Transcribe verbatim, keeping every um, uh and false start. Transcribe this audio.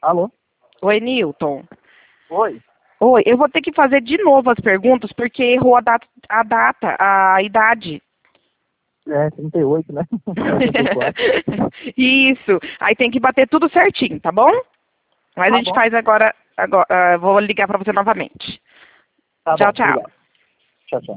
Alô? Oi, Newton. Oi? Oi, eu vou ter que fazer de novo as perguntas porque errou a data, a, data, a idade. É, trinta e oito, né? trinta e quatro. Isso. Aí tem que bater tudo certinho, tá bom? Mas Tá a gente bom. faz agora. agora ah, vou ligar para você novamente. Tá Tchau, bom, tchau. obrigado. Tchau, tchau.